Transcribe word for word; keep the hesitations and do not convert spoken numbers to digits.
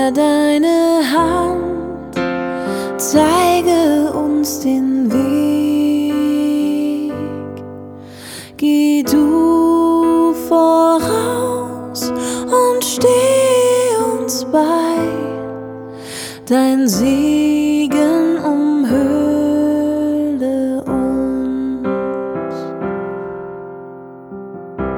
er deine Hand, zeige uns den Weg. Geh du voraus und steh uns bei, dein Segen